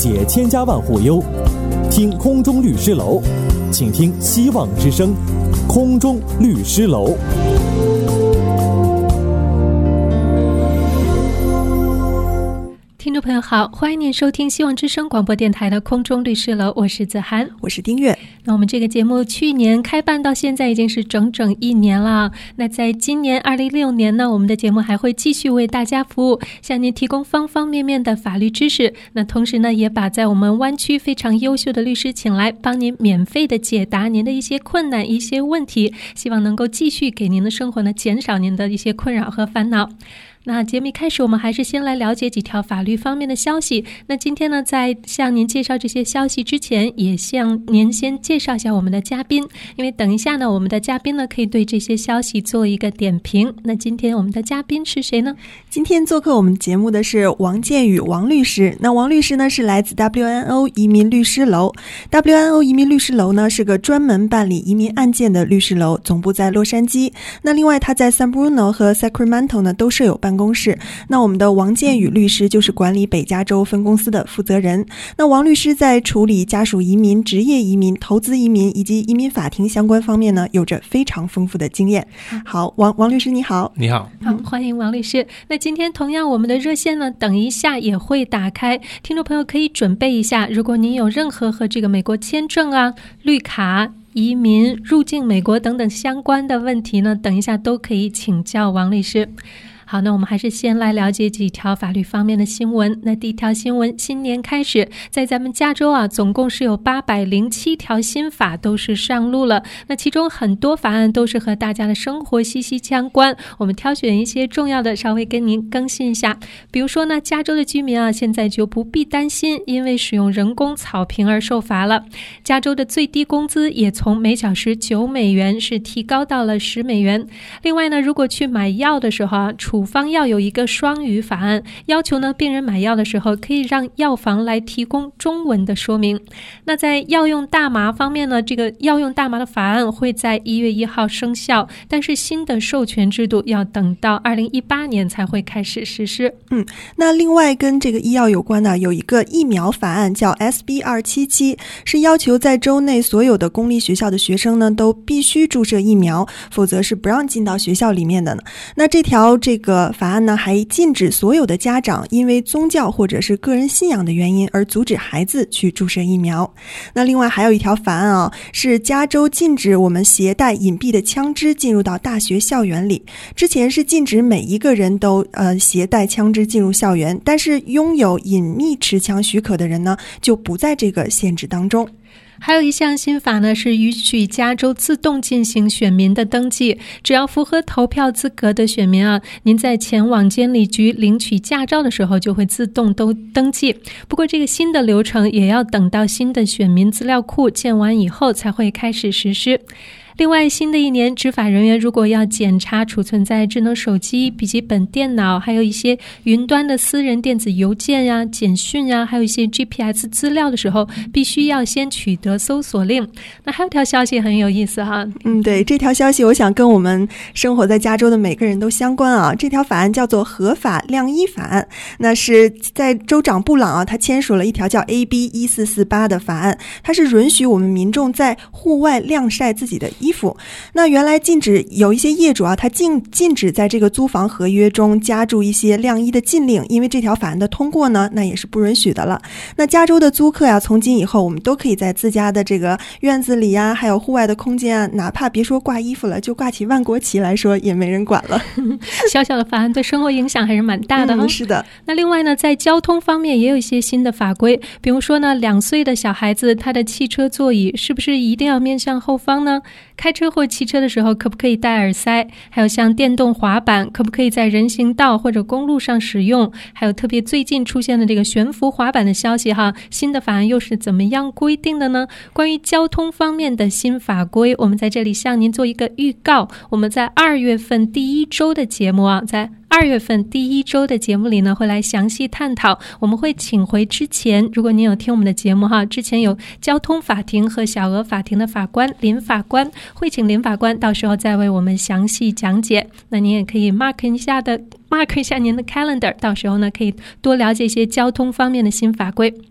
解千家万户忧，听空中律师楼，请听希望之声，空中律师楼。 听众朋友好，欢迎您收听希望之声广播电台的空中律师楼，我是子涵， 我是丁月。 那我们这个节目去年开办到现在已经是整整1年了。那在今年2016年呢，我们的节目还会继续为大家服务，向您提供方方面面的法律知识。那同时呢，也把在我们湾区非常优秀的律师请来，帮您免费的解答您的一些困难、一些问题，希望能够继续给您的生活呢减少您的一些困扰和烦恼。那节目一开始，我们还是先来了解几条法律方面的消息。那今天呢，在向您介绍这些消息之前，也向您先介绍一下我们的嘉宾，因为等一下呢，我们的嘉宾呢可以对这些消息做一个点评。那今天我们的嘉宾是谁呢？ 今天做客我们节目的是王建宇王律师。那王律师呢是来自 WNO 移民律师楼。WNO 移民律师楼呢是个专门办理移民案件的律师楼，总部在洛杉矶。那另外他在 San Bruno 和 Sacramento 呢都设有办公室。那我们的王建宇律师就是管理北加州分公司的负责人。那王律师在处理家属移民、职业移民、投资移民以及移民法庭相关方面呢，有着非常丰富的经验。好，王律师你好。 你好。 好，欢迎王律师。那今天同样我们的热线呢，等一下也会打开，听众朋友可以准备一下，如果您有任何和这个美国签证啊、绿卡、移民、入境美国等等相关的问题呢，等一下都可以请教王律师。好，那我们还是先来了解几条法律方面的新闻。那第一条新闻，新年开始，在咱们加州啊，总共是有807条新法都是上路了。那其中很多法案都是和大家的生活息息相关，我们挑选一些重要的，稍微跟您更新一下。比如说呢，加州的居民啊，现在就不必担心因为使用人工草坪而受罚了。加州的最低工资也从每小时9美元是提高到了10美元。另外呢，如果去买药的时候啊，处方药有一个双语法案，要求呢病人买药的时候可以让药房来提供中文的说明。那在药用大麻方面呢，这个药用大麻的法案会在1月1号生效，但是新的授权制度要等到2018年才会开始实施。 那另外跟这个医药有关的有一个疫苗法案叫 SB 277，是要求在州内所有的公立学校的学生呢都必须注射疫苗，否则是不让进到学校里面的呢。那这条这个法案呢还禁止所有的家长因为宗教或者是个人信仰的原因而阻止孩子去注射疫苗。那另外还有一条法案啊，是加州禁止我们携带隐蔽的枪支进入到大学校园里。之前是禁止每一个人都携带枪支进入校园，但是拥有隐秘持枪许可的人呢就不在这个限制当中。 还有一项新法呢，是允许加州自动进行选民的登记，只要符合投票资格的选民啊，您在前往监理局领取驾照的时候就会自动都登记。不过这个新的流程也要等到新的选民资料库建完以后才会开始实施。另外，新的一年，执法人员如果要检查储存在智能手机、笔记本电脑，还有一些云端的私人电子邮件呀、简讯呀，还有一些 GPS 资料的时候，必须要先取得搜索令。那还有条消息很有意思哈。 对，这条消息我想跟我们生活在加州的每个人都相关啊。这条法案叫做合法晾衣法案，那是在州长布朗啊，他签署了一条叫 AB 1448的法案，它是允许我们民众在户外晾晒自己的衣服。那原来禁止有一些业主啊，他禁止在这个租房合约中加注一些晾衣的禁令，因为这条法案的通过呢，那也是不允许的了。那加州的租客呀，从今以后我们都可以在自家的这个院子里呀，还有户外的空间啊，哪怕别说挂衣服了，就挂起万国旗来说也没人管了。 小小的法案对生活影响还是蛮大的是的。 那另外呢，在交通方面也有一些新的法规，比如说呢，2岁的小孩子他的汽车座椅是不是一定要面向后方呢？开车或骑车的时候可不可以戴耳塞？还有像电动滑板可不可以在人行道或者公路上使用？还有特别最近出现的这个悬浮滑板的消息哈，新的法案又是怎么样规定的呢？关于交通方面的新法规，我们在这里向您做一个预告，我们在2月份第1周的节目啊，在2月份第1周的节目里呢，会来详细探讨。我们会请回之前，如果您有听我们的节目哈，之前有交通法庭和小额法庭的法官林法官，会请林法官到时候再为我们详细讲解。那您也可以 mark 一下您的 calendar， 到时候呢可以多了解一些交通方面的新法规。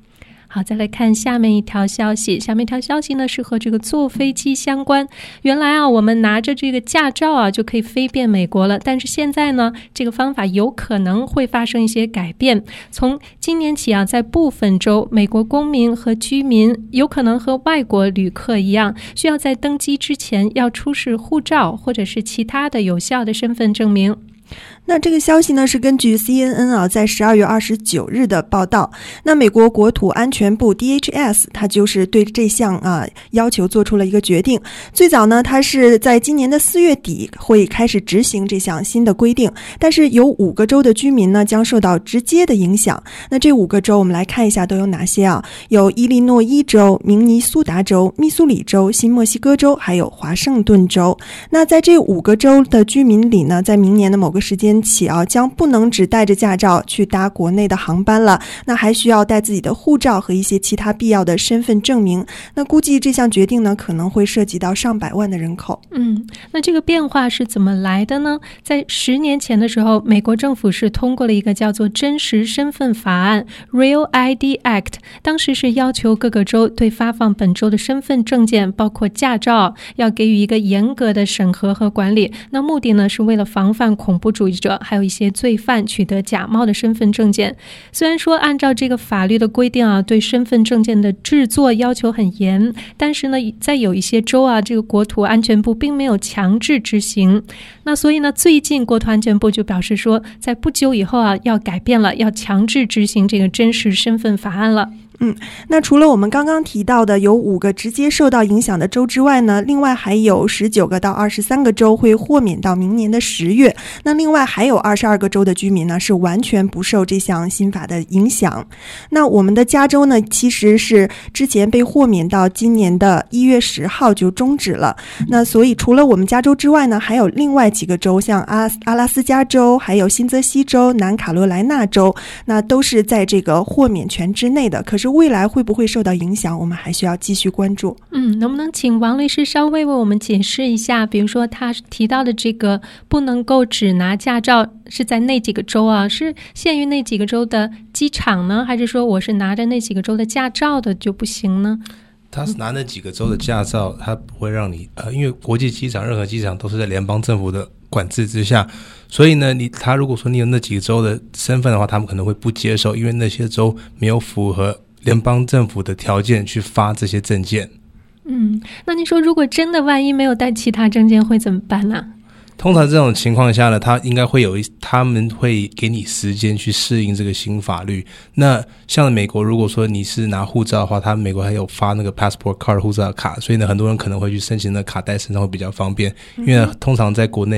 好，再来看下面一条消息。下面一条消息呢是和这个坐飞机相关。原来啊，我们拿着这个驾照啊就可以飞遍美国了，但是现在呢，这个方法有可能会发生一些改变。从今年起啊，在部分州，美国公民和居民有可能和外国旅客一样，需要在登机之前要出示护照或者是其他的有效的身份证明。 那这个消息呢是根据 CNN 啊在12月29日的报道。那美国国土安全部 DHS 它就是对这项要求做出了一个决定。最早呢它是在今年的4月底会开始执行这项新的规定，但是有5个州的居民呢将受到直接的影响。那这5个州我们来看一下都有哪些啊？有伊利诺伊州、明尼苏达州、密苏里州、新墨西哥州还有华盛顿州。那在这5个州的居民里呢，在明年的某个时间起啊，将不能只带着驾照去搭国内的航班了，那还需要带自己的护照和一些其他必要的身份证明。那估计这项决定呢，可能会涉及到上百万的人口。 那这个变化是怎么来的呢？在10年前的时候，美国政府是通过了一个叫做真实身份法案 Real ID Act， 当时是要求各个州对发放本州的身份证件，包括驾照，要给予一个严格的审核和管理。那目的呢，是为了防范恐怖主义者还有一些罪犯取得假冒的身份证件。虽然说按照这个法律的规定啊，对身份证件的制作要求很严，但是呢，在有一些州啊，这个国土安全部并没有强制执行。那所以呢，最近国土安全部就表示说，在不久以后啊，要改变了，要强制执行这个真实身份法案了。 那除了我们刚刚提到的有5个直接受到影响的州之外呢，另外还有19个到23个州会豁免到明年的10月。那另外还有22个州的居民呢是完全不受这项新法的影响。那我们的加州呢，其实是之前被豁免到今年的1月10号就终止了。那所以除了我们加州之外呢，还有另外几个州，像阿拉斯加州、还有新泽西州、南卡罗来纳州，那都是在这个豁免权之内的。可是未来会不会受到影响，我们还需要继续关注。 能不能请王律师稍微为我们解释一下，比如说他提到的这个不能够只拿驾照是在那几个州啊，是限于那几个州的机场呢，还是说我是拿着那几个州的驾照的就不行呢？ 他是拿那几个州的驾照，他不会让你因为国际机场任何机场都是在联邦政府的管制之下，所以呢他如果说你有那几个州的身份的话，他们可能会不接受，因为那些州没有符合联邦政府的条件去发这些证件。 那你说如果真的万一没有带其他证件会怎么办呢？ 通常这种情况下呢，他们会给你时间去适应这个新法律。那像美国，如果说你是拿护照的话，他美国还有发那个 passport card 护照卡，所以呢，很多人可能会去申请那卡带身上会比较方便。因为通常在国内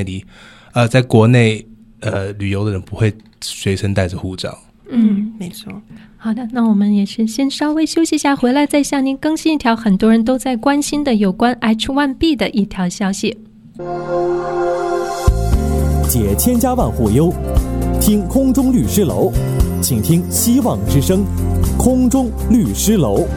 旅游的人不会随身带着护照。 没错。 好的，那我们也是先稍微休息一下，回来再向您更新一条很多人都在关心的有关 H1B 的一条消息。 解千家万户忧，听空中律师楼，请听希望之声，空中律师楼。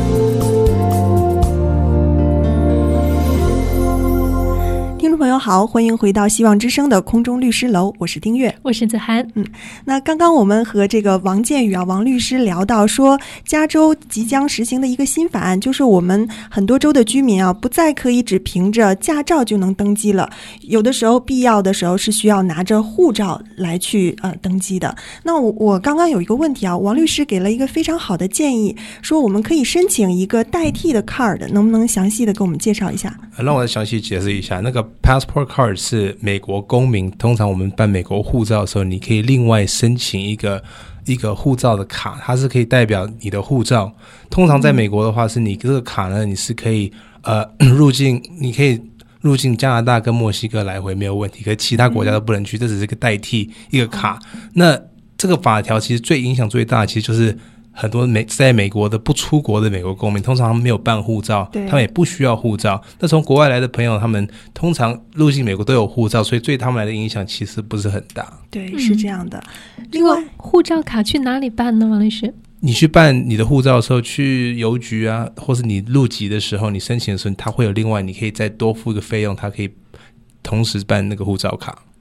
听众朋友好，欢迎回到希望之声的空中律师楼，我是丁月， 我是子涵。 那刚刚我们和这个王建宇王律师聊到说，加州即将实行的一个新法案，就是我们很多州的居民不再可以只凭着驾照就能登记了，有的时候必要的时候是需要拿着护照来去登记的。那我刚刚有一个问题王律师给了一个非常好的建议，说我们可以申请一个代替的 card， 能不能详细的给我们介绍一下？ 让我详细解释一下，那个 passport card 是美国公民，通常我们办美国护照的时候，你可以另外申请一个护照的卡，它是可以代表你的护照。通常在美国的话，是你这个卡呢，你是可以你可以入境加拿大跟墨西哥来回没有问题，可是其他国家都不能去，这只是个代替一个卡。那这个法条其实影响最大，其实就是很多在美国的不出国的美国公民，通常没有办护照，他们也不需要护照。那从国外来的朋友，他们通常入境美国都有护照，所以对他们来的影响其实不是很大。 对，是这样的。 另外，护照卡去哪里办呢，王律师？ 你去办你的护照的时候，去邮局啊，或是你入籍的时候，你申请的时候，它会有另外，你可以再多付一个费用，它可以同时办那个护照卡。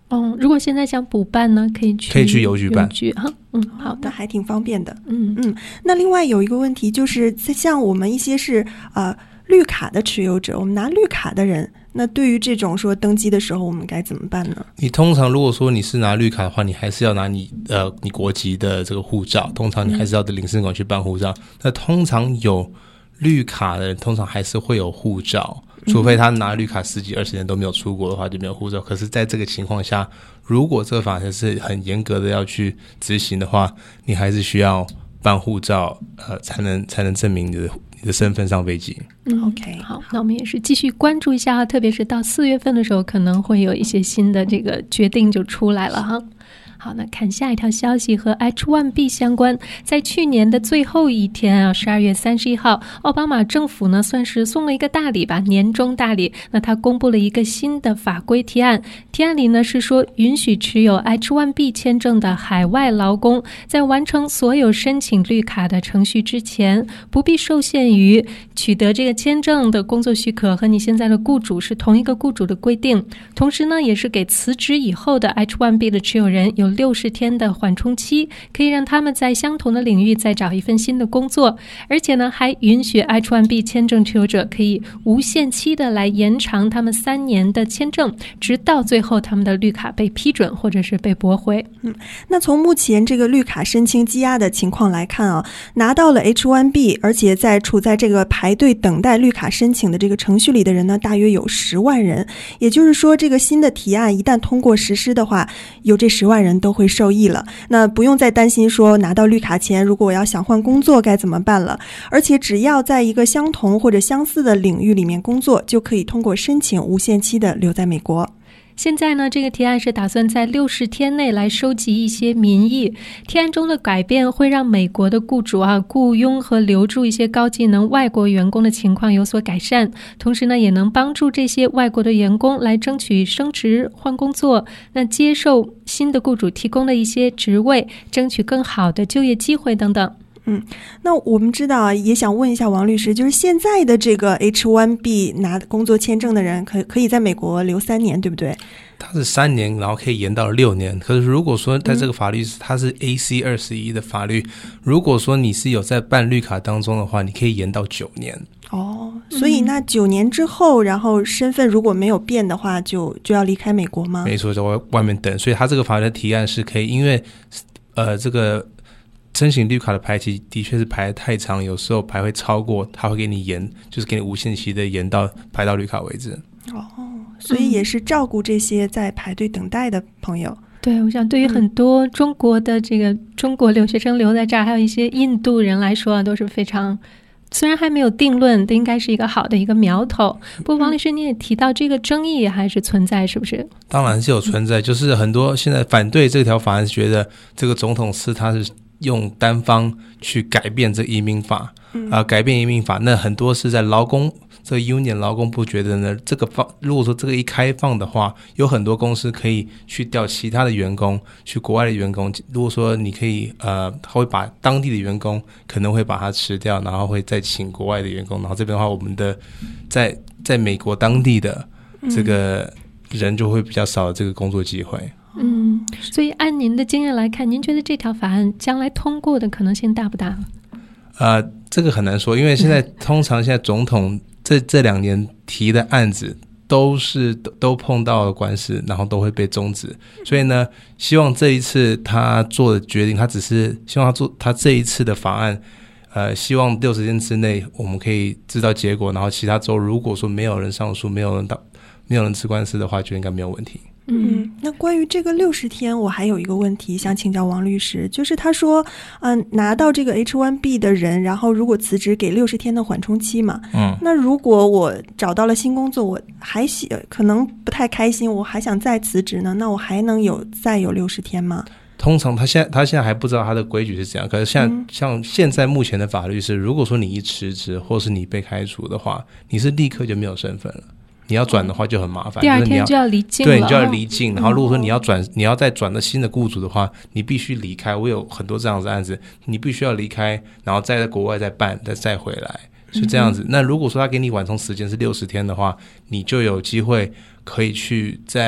如果现在想补办呢，可以去邮局办。 好的，还挺方便的。那另外有一个问题就是，像我们一些是绿卡的持有者，我们拿绿卡的人，那对于这种说登记的时候，我们该怎么办呢？ 你通常如果说你是拿绿卡的话，你还是要拿你国籍的这个护照，通常你还是要到领事馆去办护照。那通常有绿卡的人，通常还是会有护照，除非他拿绿卡10几20年都没有出国的话，就没有护照。可是在这个情况下，如果这个法条是很严格的要去执行的话，你还是需要办护照，才能证明你的身份上飞机。 OK， 好，那我们也是继续关注一下，特别是到4月份的时候，可能会有一些新的这个决定就出来了哈。好，那看下一条消息和 H1B 相关。在去年的最后一天啊，12月31号，奥巴马政府呢算是送了一个大礼吧，年终大礼。那他公布了一个新的法规提案，提案里呢是说允许持有 H1B 签证的海外劳工，在完成所有申请绿卡的程序之前，不必受限于取得这个签证的工作许可和你现在的雇主是同一个雇主的规定。同时呢，也是给辞职以后的 H1B 的持有人有60天的缓冲期，可以让他们在相同的领域再找一份新的工作。而且呢，还允许 H1B 签证持有者可以无限期的来延长他们3年的签证，直到最后他们的绿卡被批准或者是被驳回。 那从目前这个绿卡申请积压的情况来看啊，拿到了 H1B 而且处在这个排队等待绿卡申请的这个程序里的人呢，大约有10万人。也就是说，这个新的提案一旦通过实施的话，有这10万人都会受益了。那不用再担心说拿到绿卡前，如果我要想换工作该怎么办了。而且只要在一个相同或者相似的领域里面工作，就可以通过申请无限期的留在美国。 现在呢，这个提案是打算在60天内来收集一些民意。提案中的改变会让美国的雇主雇佣和留住一些高技能外国员工的情况有所改善，同时呢，也能帮助这些外国的员工来争取升职、换工作，那接受新的雇主提供的一些职位，争取更好的就业机会等等。 那我们知道也想问一下王律师，就是现在的这个 H1B 拿工作签证的人可以在美国留3年，对不对？ 它是3年，然后可以延到6年。可是如果说在这个法律它是 AC21 的法律，如果说你是有在办绿卡当中的话，你可以延到9年。 所以那9年之后，然后身份如果没有变的话，就要离开美国吗？ 没错，在外面等。所以它这个法律的提案是可以，因为这个申请绿卡的排期的确是排得太长，有时候排会超过，他会给你延，就是给你无限期的延到排到绿卡为止。 所以也是照顾这些在排队等待的朋友。 对，我想对于很多中国的这个中国留学生留在这儿，还有一些印度人来说都是非常，虽然还没有定论，但应该是一个好的一个苗头。不过王律师你也提到这个争议还是存在，是不是？ 当然是有存在，就是很多现在反对这条法案，觉得这个总统他是用单方去改变这移民法，改变移民法，那很多是在劳工这个 union 劳工部觉得呢，如果说这个一开放的话，有很多公司可以去调其他的员工，去国外的员工。如果说你可以他会把当地的员工可能会把它吃掉，然后会再请国外的员工，然后这边的话，我们的在美国当地的这个人就会比较少的这个工作机会。 所以按您的经验来看，您觉得这条法案将来通过的可能性大不大？ 这个很难说，因为通常现在总统这2年提的案子都碰到了官司，然后都会被终止。所以呢，希望这一次他做的决定，他只是希望他这一次的法案，希望60天之内我们可以知道结果，然后其他州如果说没有人上诉，没有人吃官司的话，就应该没有问题。 那关于这个60天，我还有一个问题想请教王律师，就是他说，拿到这个 H1B 的人，然后如果辞职给60天的缓冲期嘛，那如果我找到了新工作，我还可能不太开心，我还想再辞职呢，那我还能再有60天吗？ 通常他现在还不知道他的规矩是怎样，可是像现在目前的法律是，如果说你一辞职或是你被开除的话，你是立刻就没有身份了。你要转的话就很麻烦， 第2天就要离境了。 对，你就要离境。然后如果说你要再转到新的雇主的话，你必须离开。我有很多这样子的案子，你必须要离开，然后再在国外再办，再回来，是这样子。那如果说他给你缓冲时间是60天的话，你就有机会可以去在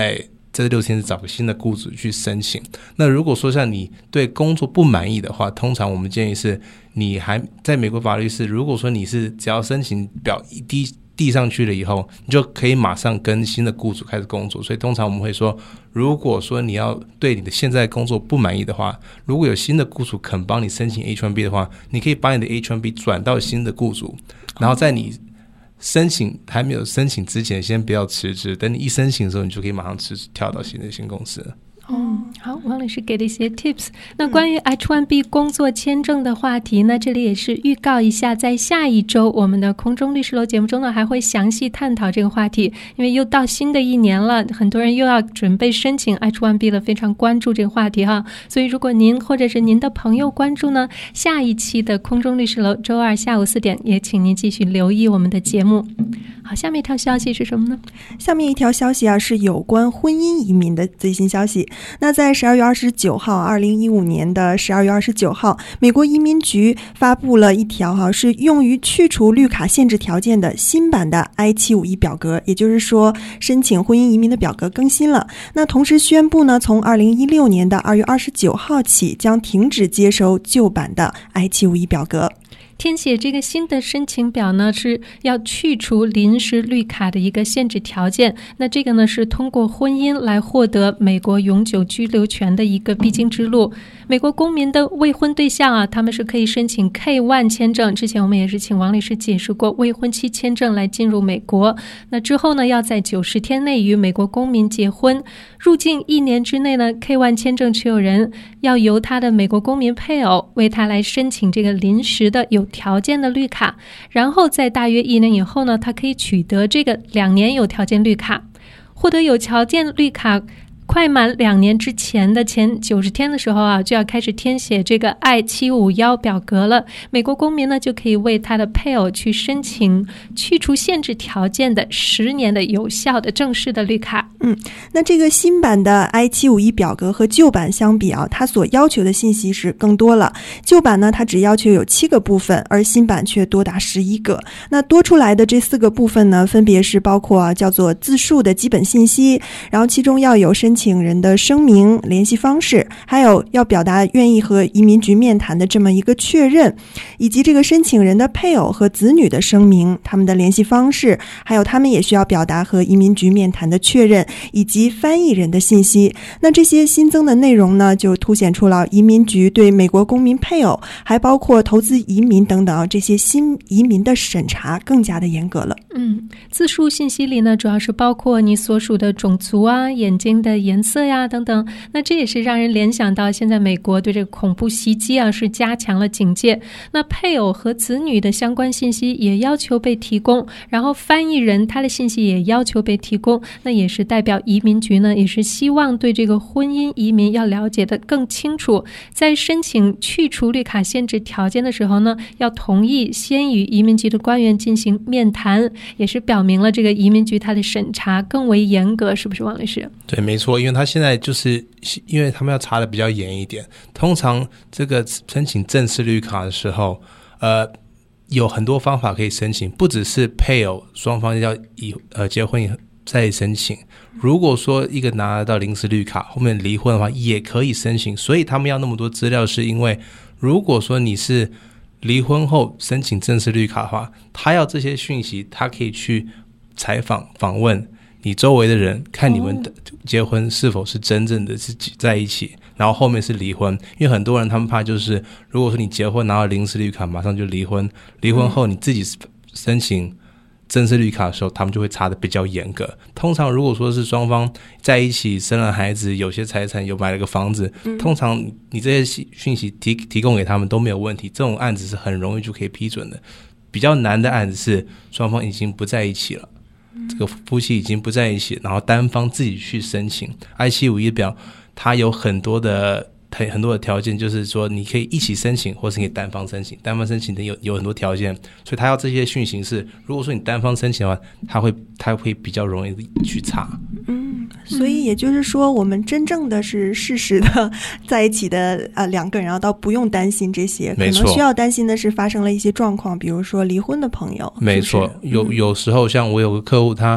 这6天是找个新的雇主去申请。那如果说像你对工作不满意的话，通常我们建议是你还在美国法律是，如果说你是只要申请表一递上去了以后，你就可以马上跟新的雇主开始工作。所以通常我们会说，如果说你要对你的现在工作不满意的话，如果有新的雇主肯帮你申请 H1B 的话，你可以把你的 H1B 转到新的雇主，然后在你还没有申请之前先不要辞职，等你一申请的时候，你就可以马上辞职跳到新公司了。 好，王律师给了一些 tips。 那关于 H1B 工作签证的话题呢，这里也是预告一下，在下一周我们的空中律师楼节目中呢，还会详细探讨这个话题。因为又到新的一年了，很多人又要准备申请 H1B 了，非常关注这个话题哈。所以如果您或者是您的朋友关注呢，下一期的空中律师楼周2下午4点，也请您继续留意我们的节目。好，下面一条消息是什么呢？ 下面一条消息是有关婚姻移民的最新消息。那在12月29号2015年的12月29号，美国移民局发布了一条是用于去除绿卡限制条件的新版的 I-751 表格，也就是说申请婚姻移民的表格更新了。那同时宣布呢，从2016年的2月29号起将停止接收旧版的 I-751 表格。 填写这个新的申请表呢，是要去除临时绿卡的一个限制条件。那这个呢，是通过婚姻来获得美国永久居留权的一个必经之路。美国公民的未婚对象他们是可以申请 K1 签证。之前我们也是请王律师解释过，未婚妻签证来进入美国。那之后呢，要在90天内与美国公民结婚。入境1年之内呢， K1 签证持有人要由他的美国公民配偶为他来申请这个临时的有条件的绿卡，然后在大约1年以后呢，他可以取得这个2年有条件绿卡。获得有条件绿卡快满2年之前的前90天的时候就要开始填写这个 I-751 表格了。美国公民呢，就可以为他的配偶去申请去除限制条件的10年的有效的正式的绿卡。 那这个新版的 I-751 表格和旧版相比它所要求的信息是更多了。旧版呢，它只要求有7个部分，而新版却多达11个。那多出来的这4个部分呢，分别是包括叫做自述的基本信息，然后其中要有申请人的声明、联系方式，还有要表达愿意和移民局面谈的这么一个确认，以及这个申请人的配偶和子女的声明、他们的联系方式，还有他们也需要表达和移民局面谈的确认，以及翻译人的信息。那这些新增的内容呢，就凸显出了移民局对美国公民配偶，还包括投资移民等等这些新移民的审查更加的严格了。 自述信息里呢，主要是包括你所属的种族眼睛的颜色等等。那这也是让人联想到现在美国对这个恐怖袭击是加强了警戒。那配偶和子女的相关信息也要求被提供，然后翻译人他的信息也要求被提供。那也是代表移民局呢，也是希望对这个婚姻移民要了解的更清楚，在申请去除绿卡限制条件的时候呢，要同意先与移民局的官员进行面谈，也是表明了这个移民局它的审查更为严格，是不是王律师？ 对，没错，因为他现在就是因为他们要查的比较严一点。通常这个申请正式绿卡的时候有很多方法可以申请，不只是配偶双方要结婚以后再申请。如果说一个拿得到临时绿卡，后面离婚的话也可以申请。所以他们要那么多资料，是因为如果说你是离婚后申请正式绿卡的话，他要这些讯息，他可以去访问你周围的人，看你们的结婚是否是真正的是在一起，然后后面是离婚。因为很多人他们怕就是如果说你结婚拿到临时绿卡马上就离婚，离婚后你自己申请正式绿卡的时候，他们就会查得比较严格。通常如果说是双方在一起生了孩子，有些财产有买了个房子，通常你这些讯息提供给他们都没有问题，这种案子是很容易就可以批准的。比较难的案子是双方已经不在一起了，这个夫妻已经不在一起，然后单方自己去申请 I-751 表，它有很多的条件，就是说你可以一起申请，或是你可以单方申请。单方申请的有很多条件，所以他要这些讯息是，如果说你单方申请的话，他会比较容易去查。 所以也就是说，我们真正的是事实的在一起的两个人，然后倒不用担心这些。可能需要担心的是发生了一些状况，比如说离婚的朋友。 没错，有时候像我有个客户，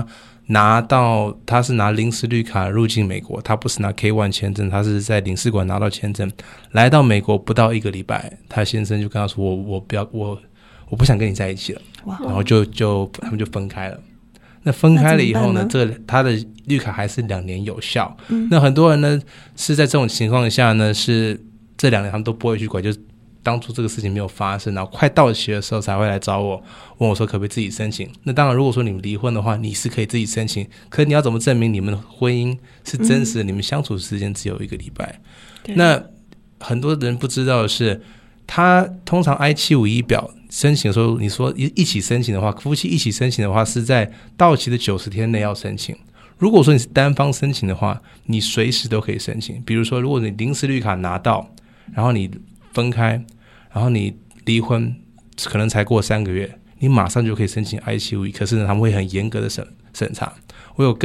他是拿临时绿卡入境美国，他不是拿 K1 签证，他是在领事馆拿到签证，来到美国不到1个礼拜，他先生就跟他说我不想跟你在一起了，然后他们就分开了。那分开了以后呢，他的绿卡还是2年有效。那很多人呢是在这种情况下呢，是这2年他们都不会去管，就是当初这个事情没有发生，然后快到期的时候才会来找我，问我说可不可以自己申请。那当然如果说你们离婚的话，你是可以自己申请，可是你要怎么证明你们的婚姻是真实的，你们相处时间只有1个礼拜。那很多人不知道的是，他通常 I-751 表申请的时候，你说一起申请的话，夫妻一起申请的话是在到期的90天内要申请。如果说你是单方申请的话，你随时都可以申请。比如说如果你临时绿卡拿到，然后你分开，然后你离婚可能才过3个月，你马上就可以申请 I-751， 可是呢他们会很严格的审查。我有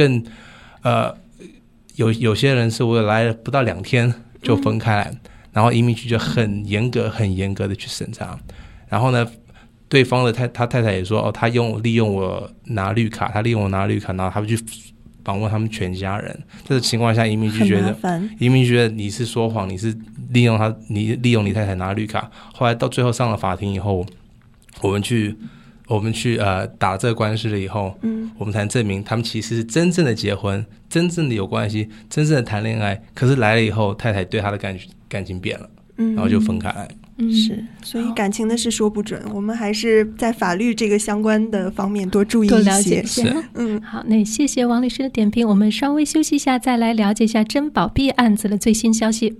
有些人是我来了不到2天就分开来，然后移民局就很严格的去审查。然后呢对方的他太太也说他利用我拿绿卡，然后他们去访问他们全家人。这个情况下移民局觉得你是说谎，你是利用你太太拿绿卡。后来到最后上了法庭以后，我们去打这个官司了以后，我们才能证明他们其实是真正的结婚，真正的有关系，真正的谈恋爱。可是来了以后，太太对他的感情变了，然后就分开来。 是，所以感情的事说不准，我们还是在法律这个相关的方面多注意一些， 多了解一些。好，那谢谢王律师的点评，我们稍微休息一下，再来了解一下珍宝币案子的最新消息。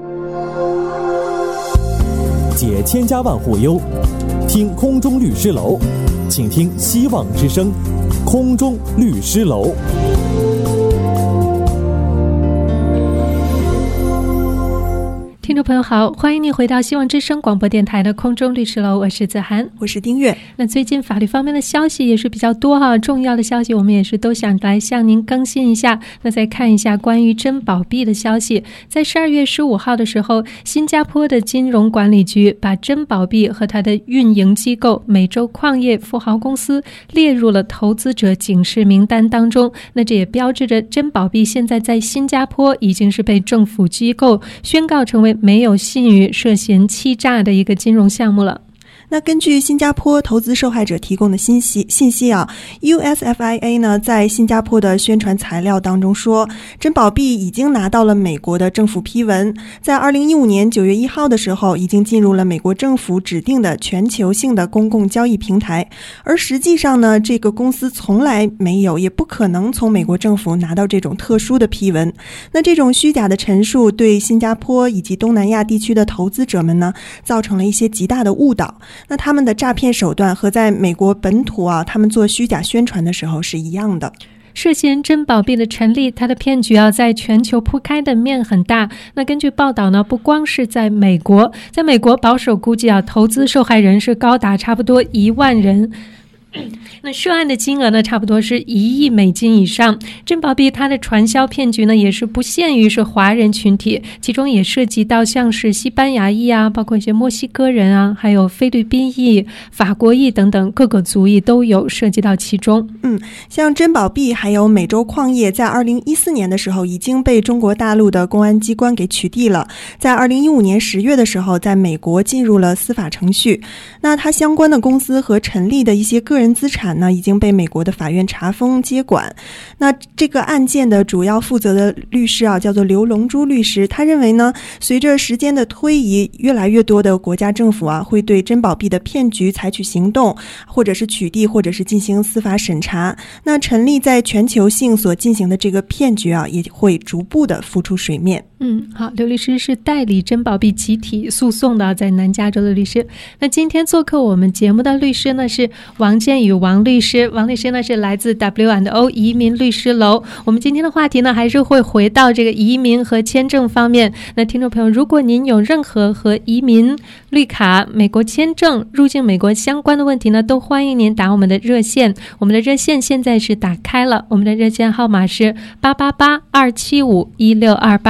解千家万户忧，听空中律师楼，请听希望之声，空中律师楼。 听众朋友好，欢迎您回到希望之声广播电台的空中律师楼，我是子涵， 我是丁月。 那最近法律方面的消息也是比较多哈，重要的消息我们也是都想来向您更新一下。那再看一下关于珍宝币的消息，在12月15号的时候，新加坡的金融管理局把珍宝币和它的运营机构美洲矿业富豪公司列入了投资者警示名单当中。那这也标志着珍宝币现在在新加坡已经是被政府机构宣告成为没有信誉、涉嫌欺诈的一个金融项目了。 那根据新加坡投资受害者提供的信息啊 ，USFIA 呢在新加坡的宣传材料当中说，珍宝币已经拿到了美国的政府批文，在2015年9月1号的时候已经进入了美国政府指定的全球性的公共交易平台。而实际上呢，这个公司从来没有也不可能从美国政府拿到这种特殊的批文。那这种虚假的陈述对新加坡以及东南亚地区的投资者们呢，造成了一些极大的误导。那他们的诈骗手段和在美国本土啊，他们做虚假宣传的时候是一样的。 涉嫌珍宝币的成立，它的骗局啊，在全球铺开的面很大。那根据报道呢，不光是在美国保守估计啊，投资受害人是高达差不多1万人。那涉案的金额呢，差不多是1亿美金以上。珍宝币它的传销骗局呢，也是不限于是华人群体，其中也涉及到像是西班牙裔啊，包括一些墨西哥人啊，还有菲律宾裔、法国裔等等各个族裔都有涉及到其中。 像珍宝币还有美洲矿业，在2014年的时候已经被中国大陆的公安机关给取缔了，在2015年10月的时候，在美国进入了司法程序。那它相关的公司和陈立的一些个人资产呢，已经被美国的法院查封接管。那这个案件的主要负责的律师啊，叫做刘龙珠律师，他认为呢，随着时间的推移，越来越多的国家政府啊，会对珍宝币的骗局采取行动，或者是取缔，或者是进行司法审查。那陈立在全球性所进行的这个骗局啊，也会逐步的浮出水面。 好，刘律师是代理珍宝币集体诉讼的，在南加州的律师。那今天做客我们节目的律师呢，是王建宇王律师。王律师呢是来自 W&O 移民律师楼。我们今天的话题呢，还是会回到这个移民和签证方面。那听众朋友，如果您有任何和移民、绿卡、美国签证、入境美国相关的问题呢，都欢迎您打我们的热线。我们的热线现在是打开了，我们的热线号码是888-275-1628。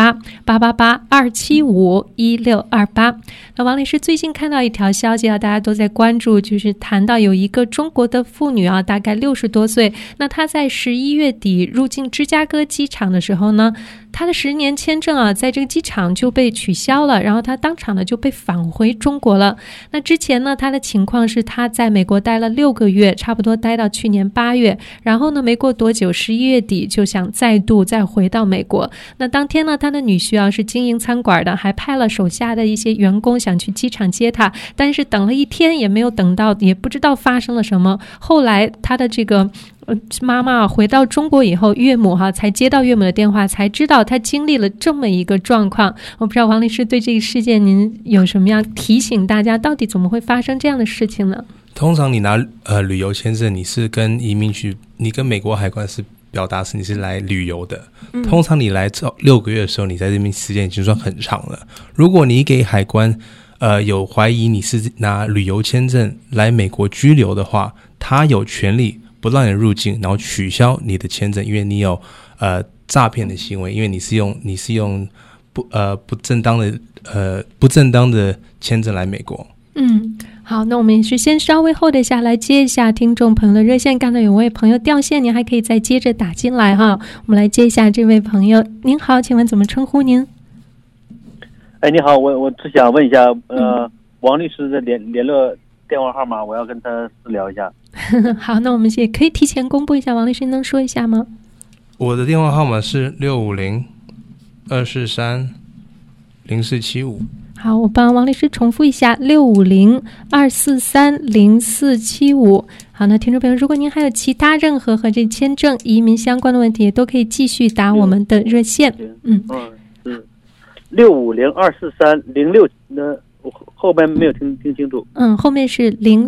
888-275-1628。那王律师最近看到一条消息啊，大家都在关注，就是谈到有一个中国的妇女啊，大概60多岁，那她在11月底入境芝加哥机场的时候呢，她的10年签证啊，在这个机场就被取消了，然后她当场呢就被返回中国了。那之前呢，她的情况是她在美国待了6个月，差不多待到去年8月，然后呢没过多久11月底就想再回到美国。那当天呢，她的女婿啊是经营餐馆的，还派了手下的一些员工想去机场接她，但是等了1天也没有等到，也不知道发生了什么。后来她的这个妈妈回到中国以后，岳母才接到岳母的电话，才知道她经历了这么一个状况。我不知道王律师对这个事件您有什么样提醒大家，到底怎么会发生这样的事情呢？ 通常你拿旅游签证，你是跟移民局，你跟美国海关是表达是你是来旅游的。通常你来6个月的时候，你在这边时间已经算很长了。如果你给海关有怀疑你是拿旅游签证来美国居留的话，他有权利不让你入境，然后取消你的签证，因为你有诈骗的行为，因为你是用不正当的签证来美国。 好，那我们也是先稍微 hold 一下，来接一下听众朋友的热线。刚才有位朋友掉线，您还可以再接着打进来哈。我们来接一下这位朋友。您好，请问怎么称呼您？ 你好，我只想问一下，王律师的联络电话号码，我要跟他私聊一下。 好，那我们也可以提前公布一下，王律师能说一下吗？ 我的电话号码是650-243-0475。 好，我帮王律师重复一下，650-243-0475。好，那听众朋友，如果您还有其他任何和这签证移民相关的问题，都可以继续打我们的热线。 650-243-06，那后边没有听清楚。 后面是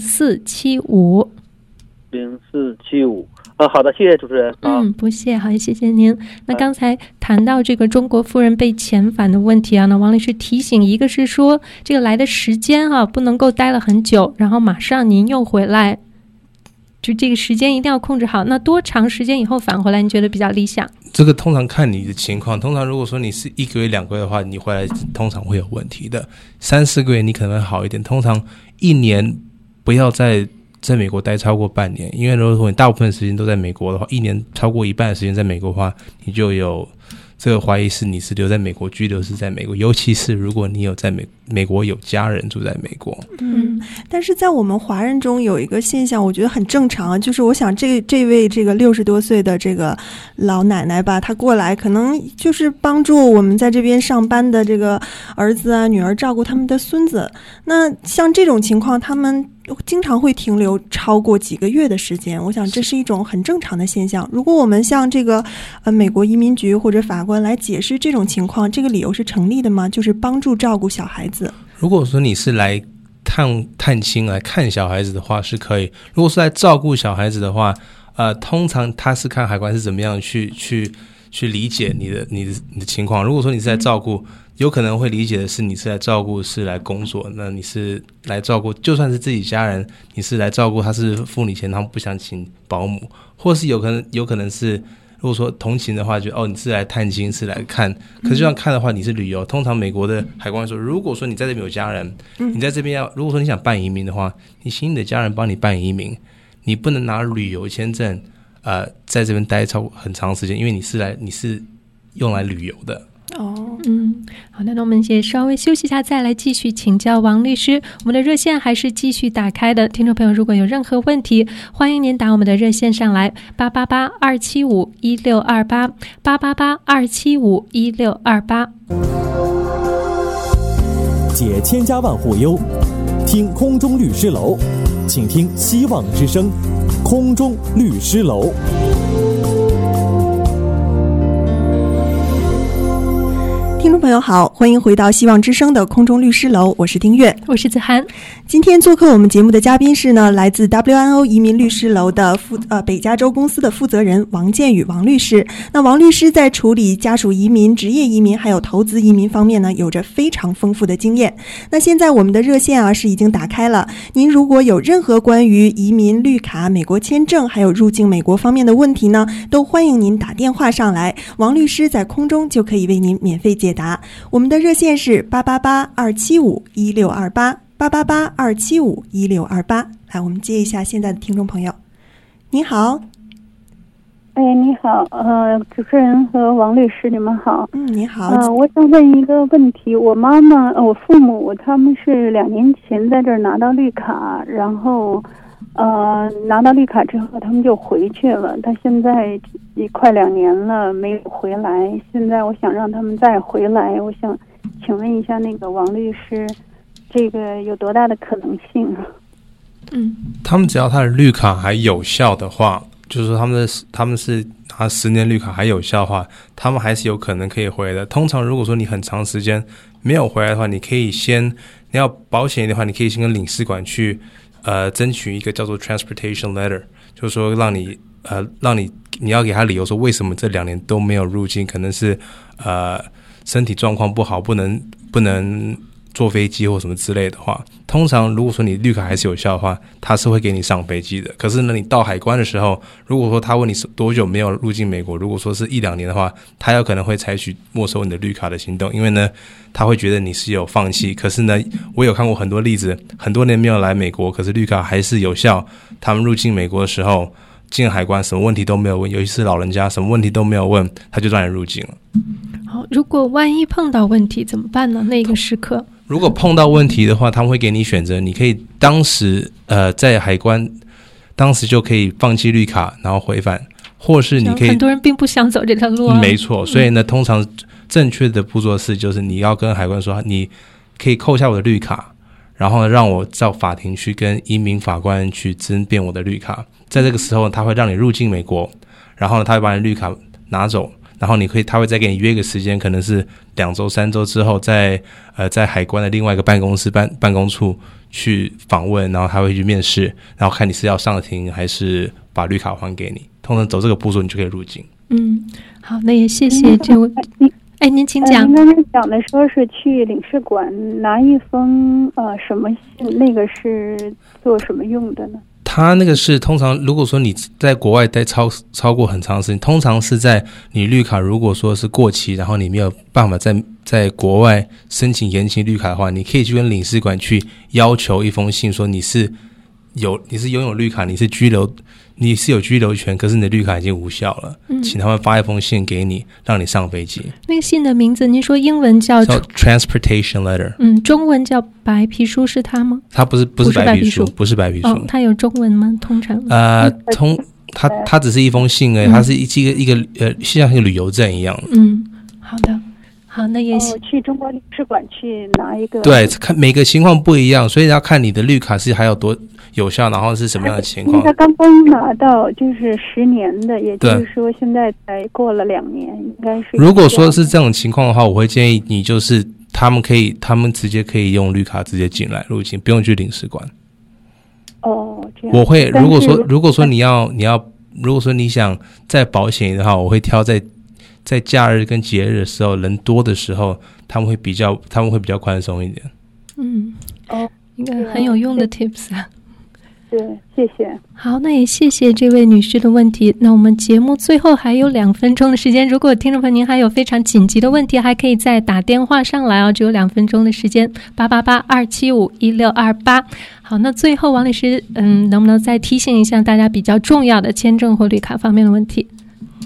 0475。0475。 好的，谢谢主持人。 不谢，好，谢谢您。那刚才谈到这个中国妇人被遣返的问题啊，那王律师提醒，一个是说这个来的时间不能够待了很久，然后马上您又回来，就这个时间一定要控制好。那多长时间以后返回来，你觉得比较理想？ 这个通常看你的情况，通常如果说你是1个月2个月的话，你回来通常会有问题的。3-4个月你可能会好一点，通常1年不要在美国待超过半年，因为如果你大部分时间都在美国的话，1年超过一半的时间在美国的话，你就有这个怀疑是你是留在美国，居留是在美国，尤其是如果你有在美国有家人住在美国。 但是在我们华人中有一个现象，我觉得很正常啊，就是我想这位这个60多岁的这个老奶奶吧，她过来可能就是帮助我们在这边上班的这个儿子啊女儿照顾他们的孙子。那像这种情况，他们经常会停留超过几个月的时间，我想这是一种很正常的现象。如果我们向这个美国移民局或者法官来解释这种情况，这个理由是成立的吗？就是帮助照顾小孩子。 如果说你是来探亲来看小孩子的话是可以，如果是来照顾小孩子的话，通常他是看海关是怎么样去理解你的情况。如果说你是来照顾，有可能会理解的是你是来照顾是来工作，那你是来照顾，就算是自己家人，你是来照顾，他是付你钱，他们不想请保姆，或是有可能是如果说同情的话，就你是来探亲是来看，可是就算看的话，你是旅游。通常美国的海关说，如果说你在这边有家人，你在这边如果说你想办移民的话，你请你的家人帮你办移民，你不能拿旅游签证在这边待超过很长时间，因为你是用来旅游的。 好的，那我们也稍微休息一下，再来继续请教王律师。我们的热线还是继续打开的，听众朋友如果有任何问题，欢迎您打我们的热线上来，888-275-1628 888-275-1628。 解千家万户忧，听空中律师楼，请听希望之声，空中律师楼。 听众朋友好， 欢迎回到希望之声的空中律师楼，我是丁月， 我是子涵。 今天做客我们节目的嘉宾是呢，来自 WNO 移民律师楼的北加州公司的负责人王建宇王律师。那王律师在处理家属移民、职业移民还有投资移民方面呢，有着非常丰富的经验。那现在我们的热线啊是已经打开了，您如果有任何关于移民、绿卡、美国签证还有入境美国方面的问题呢，都欢迎您打电话上来，王律师在空中就可以为您免费解答。我们的热线是888-275-1628 888-275-1628。来，我们接一下现在的听众朋友。你好。 你好，主持人和王律师，你们好。 你好。 我想问一个问题，我妈妈、我父母他们是2年前在这儿拿到绿卡，然后拿到绿卡之后他们就回去了，他现在也快2年了没有回来，现在我想让他们再回来，我想请问一下那个王律师，这个有多大的可能性啊？ 他们只要他的绿卡还有效的话，就是说他们是拿10年绿卡还有效的话，他们还是有可能可以回来的。通常如果说你很长时间没有回来的话，你要保险一点的话，你可以先跟领事馆去争取一个叫做 transportation letter， 就是说让你要给他理由说为什么这2年都没有入境，可能是身体状况不好，不能坐飞机或什么之类的话，通常如果说你绿卡还是有效的话，他是会给你上飞机的。可是呢，你到海关的时候，如果说他问你多久没有入境美国，如果说是1-2年的话，他有可能会采取没收你的绿卡的行动，因为呢他会觉得你是有放弃。可是呢，我有看过很多例子，很多年没有来美国，可是绿卡还是有效，他们入境美国的时候进海关什么问题都没有问，尤其是老人家什么问题都没有问，他就让你入境了。 好，如果万一碰到问题怎么办呢？那个时刻如果碰到问题的话，他们会给你选择，你可以当时在海关当时就可以放弃绿卡然后回返，或是你可以， 很多人并不想走这条路没错，所以呢通常正确的步骤是就是你要跟海关说你可以扣下我的绿卡，然后呢让我到法庭去跟移民法官去争辩我的绿卡，在这个时候他会让你入境美国，然后呢他会把你绿卡拿走，然后他会再给你约一个时间，可能是2周3周之后在海关的另外一个办公室办公处去访问，然后他会去面试，然后看你是要上庭还是把绿卡还给你，通常走这个步骤你就可以入境。 好，那也谢谢这位。您请讲。 您刚才讲的说是去领事馆拿一封什么信，那个是做什么用的呢？ 他那个是通常如果说你在国外待超过很长时间，通常是在你绿卡如果说是过期，然后你没有办法在国外申请延期绿卡的话，你可以去跟领事馆去要求一封信，说你是拥有绿卡，你是有居留权，可是你的绿卡已经无效了，请他们发一封信给你，让你上飞机。 那个信的名字您说英文叫 transportation letter， 中文叫白皮书，是它吗？ 它不是白皮书，不是白皮书。 它有中文吗？通常它只是一封信而已，它是一个像一个旅游证一样。 好的。好，那也我去中国领事馆去拿一个。 对，看每个情况不一样，所以要看你的绿卡是还有多有效，然后是什么样的情况。 他刚刚拿到就是10年的，也就是说现在才过了2年，应该是。 如果说是这种情况的话，我会建议你就是他们直接可以用绿卡直接进来入境，不用去领事馆。 这样。 我会如果说如果说你想再保险一点的话，我会挑在假日跟节日的时候人多的时候，他们会比较宽松一点。 应该很有用的 tips 啊。 对，谢谢。 好，那也谢谢这位女士的问题。那我们节目最后还有2分钟的时间，如果听众朋友您还有非常紧急的问题，还可以再打电话上来只有2分钟的时间，888-275-1628。好，那最后王律师能不能再提醒一下大家比较重要的签证或绿卡方面的问题？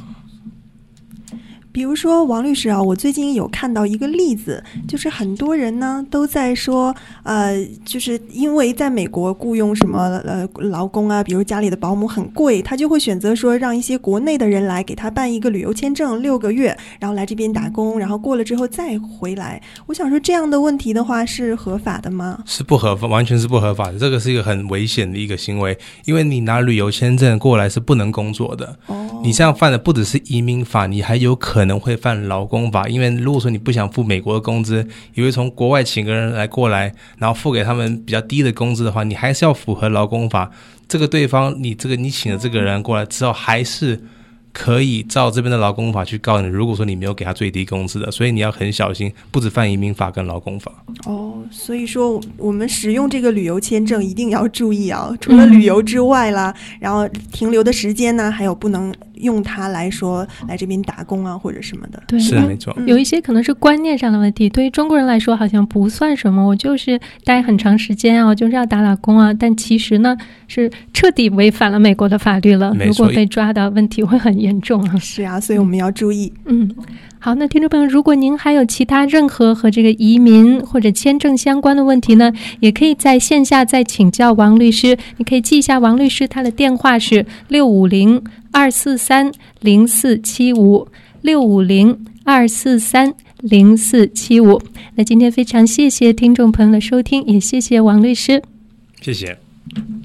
比如说王律师啊，我最近有看到一个例子，就是很多人呢都在说就是因为在美国雇佣什么劳工啊，比如家里的保姆很贵，他就会选择说让一些国内的人来给他办一个旅游签证6个月，然后来这边打工，然后过了之后再回来。我想说这样的问题的话是合法的吗？ 是不合法，完全是不合法的，这个是一个很危险的一个行为，因为你拿旅游签证过来是不能工作的。你这样犯的不只是移民法，你还有可可能会犯劳工法，因为如果说你不想付美国的工资，也会从国外请个人过来，然后付给他们比较低的工资的话，你还是要符合劳工法。这个对方你请的这个人过来之后，还是可以照这边的劳工法去告你，如果说你没有给他最低工资的，所以你要很小心，不止犯移民法跟劳工法。 所以说我们使用这个旅游签证一定要注意啊，除了旅游之外啦，然后停留的时间呢，还有不能用它来说来这边打工啊或者什么的。 对， 是没错。 有一些可能是观念上的问题，对于中国人来说好像不算什么，我就是待很长时间啊，我就是要打工啊，但其实呢是彻底违反了美国的法律了，如果被抓到问题会很严重啊。 是啊，所以我们要注意。 好，那听众朋友，如果您还有其他任何和这个移民或者签证相关的问题呢，也可以在线下再请教王律师。你可以记一下王律师他的电话是650-243-0475 650-243-0475。那今天非常谢谢听众朋友的收听，也谢谢王律师。 谢谢。